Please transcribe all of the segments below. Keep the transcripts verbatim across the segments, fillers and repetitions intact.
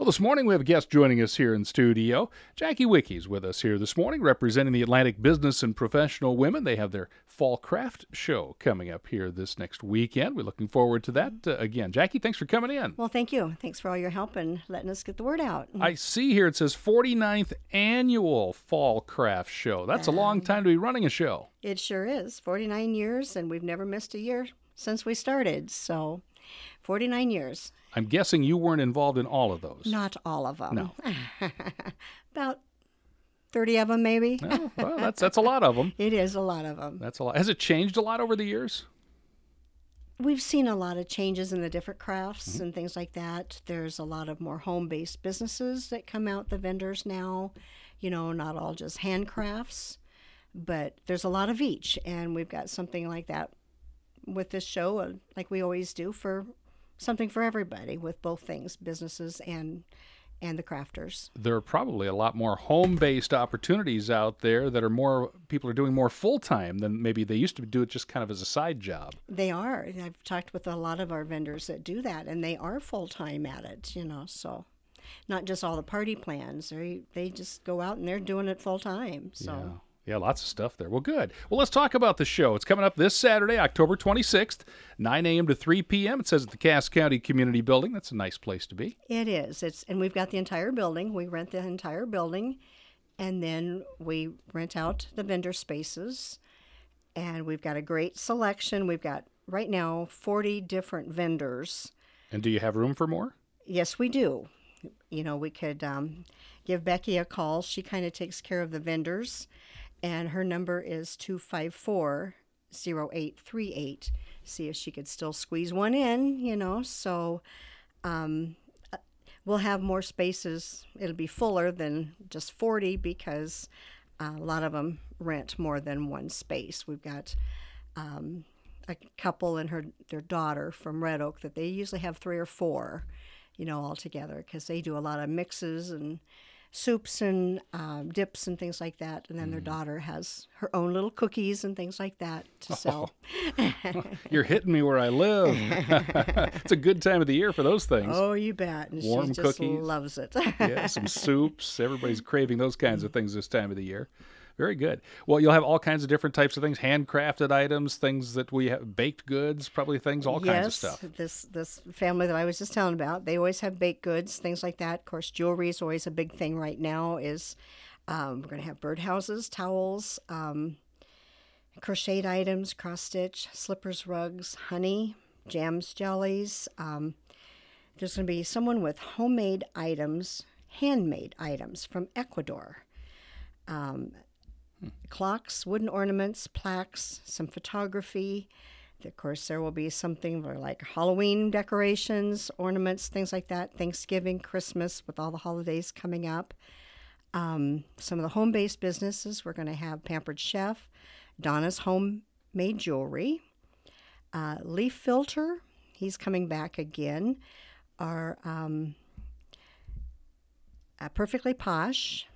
Well, this morning we have a guest joining us here in studio. Jackie Wickey's with us here this morning, representing the Atlantic Business and Professional Women. They have their Fall Craft Show coming up here this next weekend. We're looking forward to that. Uh, again, Jackie, thanks for coming in. Well, thank you. Thanks for all your help and letting us get the word out. I see here it says forty-ninth Annual Fall Craft Show. That's a long time to be running a show. It sure is. forty-nine years, and we've never missed a year since we started. So, forty-nine years. I'm guessing you weren't involved in all of those. Not all of them. No. About thirty of them, maybe. Oh, well, that's that's a lot of them. It is a lot of them. That's a lot. Has it changed a lot over the years? We've seen a lot of changes in the different crafts Mm-hmm. and things like that. There's a lot of more home-based businesses that come out, the vendors now. You know, not all just handcrafts, but there's a lot of each. And we've got something like that with this show, uh, like we always do, for something for everybody with both things, businesses and and the crafters. There are probably a lot more home-based opportunities out there that are more, people are doing more full-time than maybe they used to do it just kind of as a side job. They are. I've talked with a lot of our vendors that do that, and they are full-time at it, you know, so not just all the party plans. They, they just go out and they're doing it full-time, so... Yeah. Yeah, lots of stuff there. Well, good. Well, let's talk about the show. It's coming up this Saturday, October twenty-sixth, nine a.m. to three p.m. It says at the Cass County Community Building. That's a nice place to be. It is. It's and we've got the entire building. We rent the entire building, and then we rent out the vendor spaces. And we've got a great selection. We've got, right now, forty different vendors. And do you have room for more? Yes, we do. You know, we could um, give Becky a call. She kind of takes care of the vendors. And her number is two five four, zero eight three eight. See if she could still squeeze one in, you know. So um, we'll have more spaces. It'll be fuller than just forty because uh, a lot of them rent more than one space. We've got um, a couple and her their daughter from Red Oak that they usually have three or four, you know, all together because they do a lot of mixes and soups and um, dips and things like that. And then mm. their daughter has her own little cookies and things like that to sell. Oh. You're hitting me where I live. It's a good time of the year for those things. Oh, you bet. And Warm she just cookies. loves it. Yeah, some soups. Everybody's craving those kinds of things this time of the year. Very good. Well, you'll have all kinds of different types of things, handcrafted items, things that we have, baked goods, probably things, all yes, kinds of stuff. Yes, this this family that I was just telling about, they always have baked goods, things like that. Of course, jewelry is always a big thing right now. Is um, we're going to have birdhouses, towels, um, crocheted items, cross stitch, slippers, rugs, honey, jams, jellies. Um, there's going to be someone with homemade items, handmade items from Ecuador. Um, Clocks, wooden ornaments, plaques, some photography. Of course, there will be something for like Halloween decorations, ornaments, things like that. Thanksgiving, Christmas, with all the holidays coming up. Um, some of the home-based businesses, we're going to have Pampered Chef, Donna's Homemade Jewelry, uh, Leaf Filter, he's coming back again. Our um, uh, Perfectly Posh,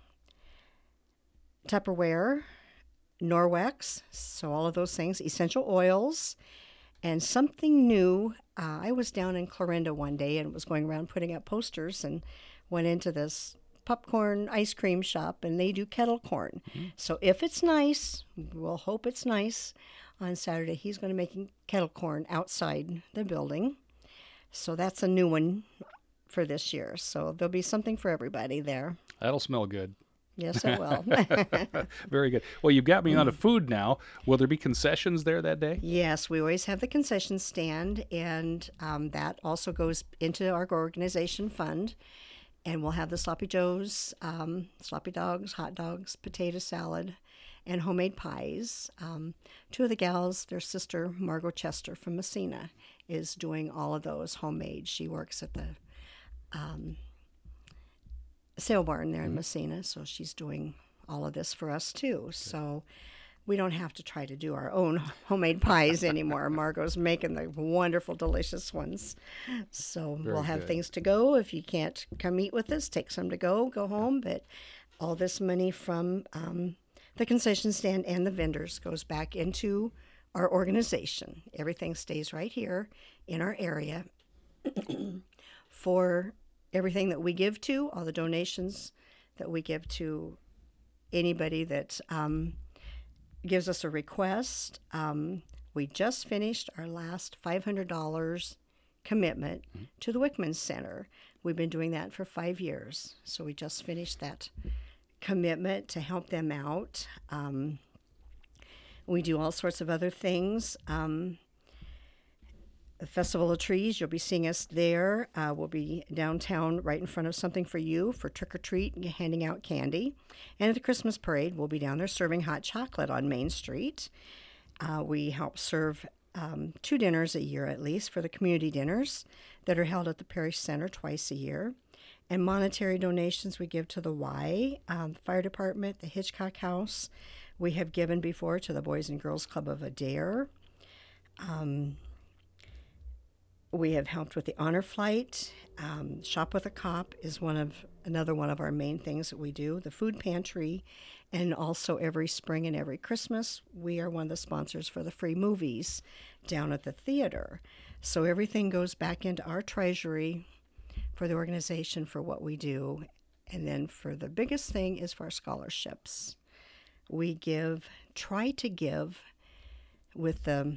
Tupperware, Norwex, so all of those things, essential oils, and something new. Uh, I was down in Clarinda one day and was going around putting up posters and went into this popcorn ice cream shop, and they do kettle corn. Mm-hmm. So if it's nice, we'll hope it's nice, on Saturday he's going to be making kettle corn outside the building. So that's a new one for this year. So there'll be something for everybody there. That'll smell good. Yes, it will. Very good. Well, you've got me on to food now. Will there be concessions there that day? Yes, we always have the concession stand, and um, that also goes into our organization fund. And we'll have the Sloppy Joes, um, sloppy dogs, hot dogs, potato salad, and homemade pies. Um, two of the gals, their sister, Margot Chester from Messina, is doing all of those homemade. She works at the Um, sale barn there in mm-hmm. Messina, so she's doing all of this for us too. So we don't have to try to do our own homemade pies anymore. Margot's making the wonderful, delicious ones. So Very we'll have good. things to go. If you can't come eat with us, take some to go, go home. But all this money from um, the concession stand and the vendors goes back into our organization. Everything stays right here in our area for everything that we give to, all the donations that we give to anybody that um, gives us a request. Um, we just finished our last five hundred dollars commitment mm-hmm. to the Wickman Center. We've been doing that for five years. So we just finished that commitment to help them out. Um, we do all sorts of other things. Um, the Festival of Trees, you'll be seeing us there. Uh, we'll be downtown right in front of Something for You for trick or treat and handing out candy. And at the Christmas parade, we'll be down there serving hot chocolate on Main Street. Uh, we help serve um, two dinners a year at least for the community dinners that are held at the Parish Center twice a year. And monetary donations we give to the Y, um, Fire Department, the Hitchcock House. We have given before to the Boys and Girls Club of Adair. Um, we have helped with the Honor Flight. Um, Shop with a Cop is one of another one of our main things that we do. The Food Pantry, and also every spring and every Christmas, we are one of the sponsors for the free movies down at the theater. So everything goes back into our treasury for the organization for what we do. And then for the biggest thing is for our scholarships. We give, try to give with the,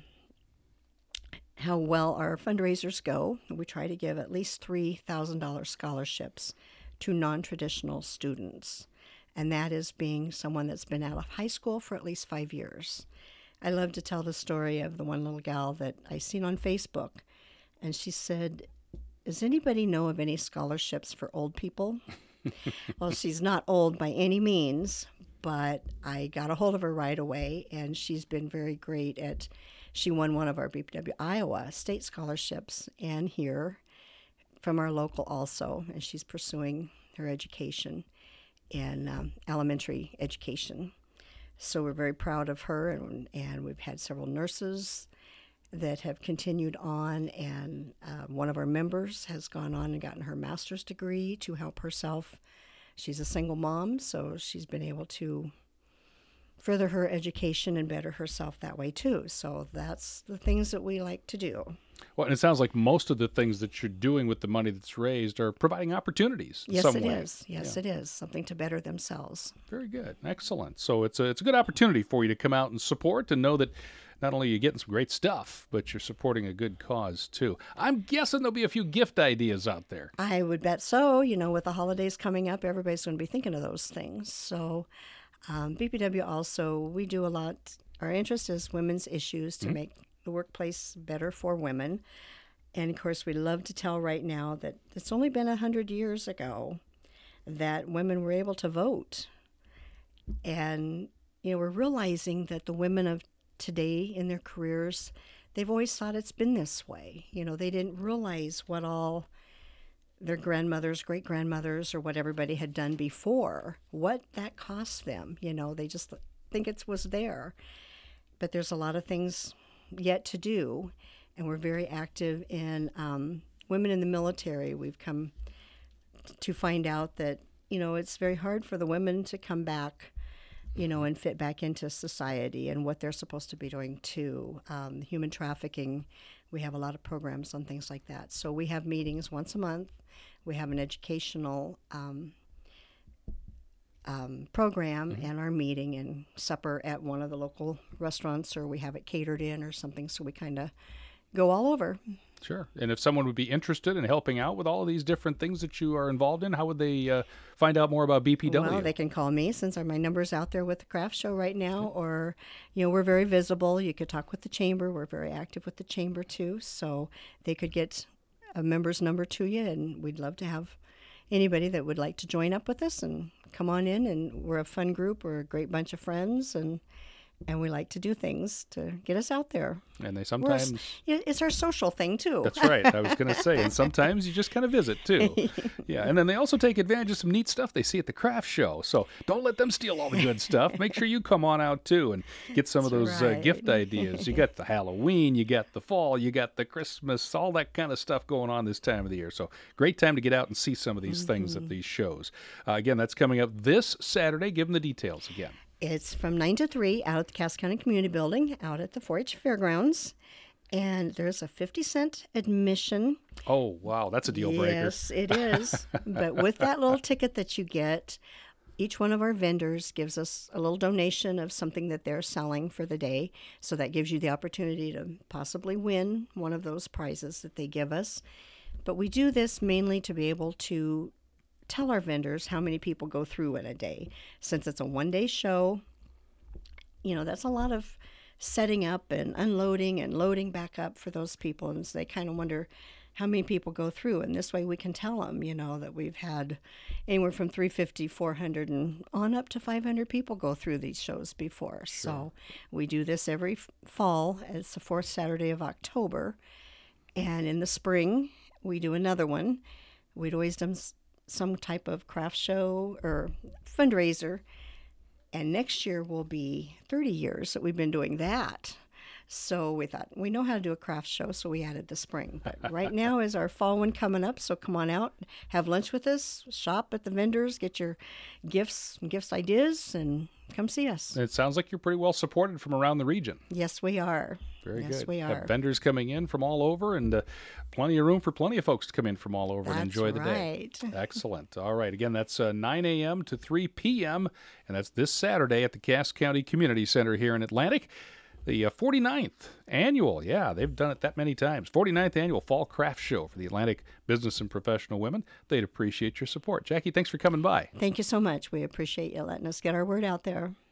how well our fundraisers go. We try to give at least three thousand dollars scholarships to non-traditional students. And that is being someone that's been out of high school for at least five years. I love to tell the story of the one little gal that I seen on Facebook. And she said, does anybody know of any scholarships for old people? Well, she's not old by any means, but I got a hold of her right away, and she's been very great at, she won one of our B P W Iowa state scholarships, and here from our local also, and she's pursuing her education in um, elementary education. So we're very proud of her, and, and we've had several nurses that have continued on, and uh, one of our members has gone on and gotten her master's degree to help herself. She's a single mom, so she's been able to further her education and better herself that way too. So that's the things that we like to do. Well, and it sounds like most of the things that you're doing with the money that's raised are providing opportunities in yes, some it way. is. Yes, yeah. it is. Something to better themselves. Very good. Excellent. So it's a, it's a good opportunity for you to come out and support and know that not only are you getting some great stuff, but you're supporting a good cause, too. I'm guessing there'll be a few gift ideas out there. I would bet so. You know, with the holidays coming up, everybody's going to be thinking of those things. So um, B P W also, we do a lot. Our interest is women's issues to mm-hmm. make the workplace better for women. And, of course, we love to tell right now that it's only been one hundred years ago that women were able to vote. And, you know, we're realizing that the women of today in their careers, they've always thought it's been this way. You know, they didn't realize what all their grandmothers, great-grandmothers, or what everybody had done before, what that cost them. You know, they just think it was there. But there's a lot of things yet to do, and we're very active in um, women in the military. We've come to find out that, you know, it's very hard for the women to come back, you know, and fit back into society and what they're supposed to be doing too. Um, human trafficking, we have a lot of programs on things like that. So we have meetings once a month. We have an educational um, um, program mm-hmm. and our meeting and supper at one of the local restaurants, or we have it catered in or something. So we kind of go all over. Sure. And if someone would be interested in helping out with all of these different things that you are involved in, how would they uh, find out more about B P W? Well, they can call me since my number's out there with the craft show right now, or, you know, we're very visible. You could talk with the chamber. We're very active with the chamber too. So they could get a member's number to you, and we'd love to have anybody that would like to join up with us and come on in. And we're a fun group. We're a great bunch of friends, and And we like to do things to get us out there. And they sometimes... We're, it's our social thing, too. That's right. I was going to say. And sometimes you just kind of visit, too. Yeah. And then they also take advantage of some neat stuff they see at the craft show. So don't let them steal all the good stuff. Make sure you come on out, too, and get some That's of those right. uh, gift ideas. You got the Halloween, you got the fall, you got the Christmas, all that kind of stuff going on this time of the year. So great time to get out and see some of these mm-hmm. things at these shows. Uh, again, that's coming up this Saturday. Give them the details again. It's from nine to three out at the Cass County Community Building, out at the four H Fairgrounds. And there's a fifty cent admission. Oh, wow. That's a deal breaker. Yes, it is. But with that little ticket that you get, each one of our vendors gives us a little donation of something that they're selling for the day. So that gives you the opportunity to possibly win one of those prizes that they give us. But we do this mainly to be able to tell our vendors how many people go through in a day. Since it's a one-day show, you know, that's a lot of setting up and unloading and loading back up for those people. And so they kind of wonder how many people go through. And this way we can tell them, you know, that we've had anywhere from three hundred fifty, four hundred, and on up to five hundred people go through these shows before. Sure. So we do this every f- fall. It's the fourth Saturday of October. And in the spring, we do another one. We'd always done s- some type of craft show or fundraiser. And next year will be thirty years that we've been doing that. So we thought, we know how to do a craft show, so we added the spring. But right now is our fall one coming up, so come on out, have lunch with us, shop at the vendors, get your gifts and gifts ideas, and come see us. It sounds like you're pretty well supported from around the region. Yes, we are. Very yes, good. we are. Have vendors coming in from all over, and uh, plenty of room for plenty of folks to come in from all over That's and enjoy the right. day. Excellent. All right. Again, that's uh, nine a.m. to three p.m., and that's this Saturday at the Cass County Community Center here in Atlantic. The uh, forty-ninth annual, yeah, they've done it that many times. forty-ninth annual Fall Craft Show for the Atlantic Business and Professional Women. They'd appreciate your support. Jackie, thanks for coming by. Thank you so much. We appreciate you letting us get our word out there.